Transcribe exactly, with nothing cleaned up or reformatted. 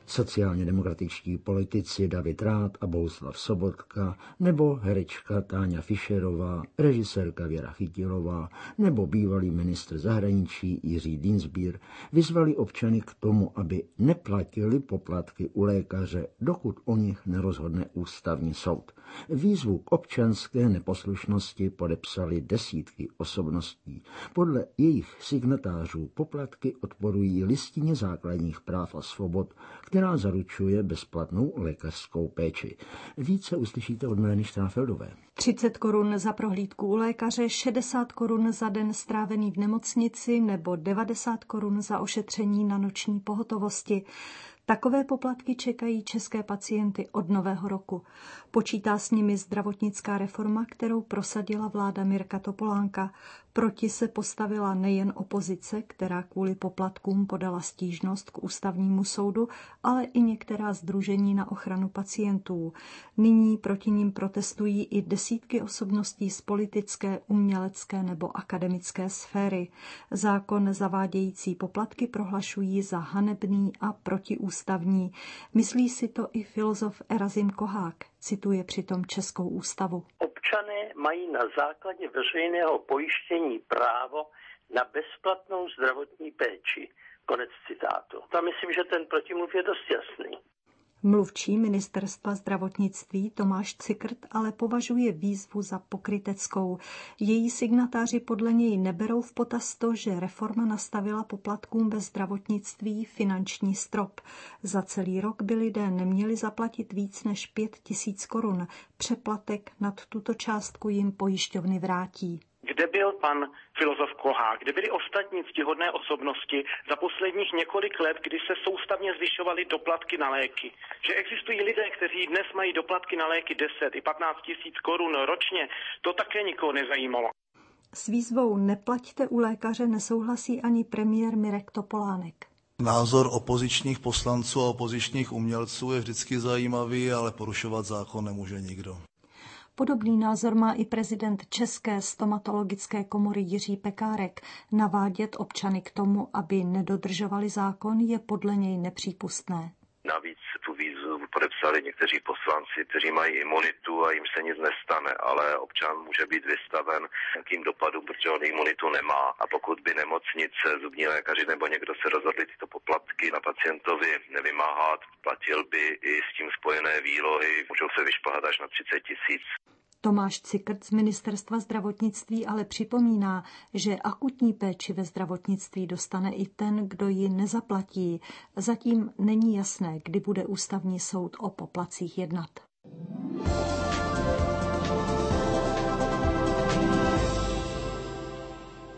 sociálně demokratičtí politici David Rath a Bohuslav Sobotka, nebo herečka Táňa Fischerová, režisérka Věra Chytilová, nebo bývalý ministr zahraničí Jiří Dienstbier vyzvali občany k tomu, aby neplatili poplatky u lékaře, dokud o nich nerozhodne ústavní soud. Výzvu k občanské neposlušnosti podepsali desítky osobností. Podle jejich signatářů poplatky odporují listině základních práv a svobod, která zaručuje bezplatnou lékařskou péči. Více uslyšíte od Mileny Štáfeldové. třicet korun za prohlídku u lékaře, šedesát korun za den strávený v nemocnici nebo devadesát korun za ošetření na noční pohotovosti. Takové poplatky čekají české pacienty od nového roku. Počítá s nimi zdravotnická reforma, kterou prosadila vláda Mirka Topolánka. Proti se postavila nejen opozice, která kvůli poplatkům podala stížnost k ústavnímu soudu, ale i některá sdružení na ochranu pacientů. Nyní proti nim protestují i desítky osobností z politické, umělecké nebo akademické sféry. Zákon zavádějící poplatky prohlašují za hanebný a protiústavní. Myslí si to i filozof Erazim Kohák. Cituje přitom Českou ústavu. Občané mají na základě veřejného pojištění právo na bezplatnou zdravotní péči. Konec citátu. Tam myslím, že ten protimluv je dost jasný. Mluvčí ministerstva zdravotnictví Tomáš Cikrt ale považuje výzvu za pokryteckou. Její signatáři podle něj neberou v potaz to, že reforma nastavila poplatkům ve zdravotnictví finanční strop. Za celý rok by lidé neměli zaplatit víc než pět tisíc korun. Přeplatek nad tuto částku jim pojišťovny vrátí. Kde byl pan filozof Kohák, kde byly ostatní ctihodné osobnosti za posledních několik let, kdy se soustavně zvyšovaly doplatky na léky? Že existují lidé, kteří dnes mají doplatky na léky deset i patnáct tisíc korun ročně, to také nikoho nezajímalo. S výzvou neplaťte u lékaře nesouhlasí ani premiér Mirek Topolánek. Názor opozičních poslanců a opozičních umělců je vždycky zajímavý, ale porušovat zákon nemůže nikdo. Podobný názor má i prezident České stomatologické komory Jiří Pekárek. Navádět občany k tomu, aby nedodržovali zákon, je podle něj nepřípustné. Navíc tu výzvu podepsali někteří poslanci, kteří mají imunitu a jim se nic nestane, ale občan může být vystaven nějakým dopadům, protože on imunitu nemá. A pokud by nemocnice, zubní lékaři nebo někdo se rozhodli tyto poplatky na pacientovi nevymáhat, platil by i s tím spojené výlohy, můžou se vyšplhat až na třicet tisíc. Tomáš Cikrt z ministerstva zdravotnictví ale připomíná, že akutní péči ve zdravotnictví dostane i ten, kdo ji nezaplatí. Zatím není jasné, kdy bude ústavní soud o poplatcích jednat.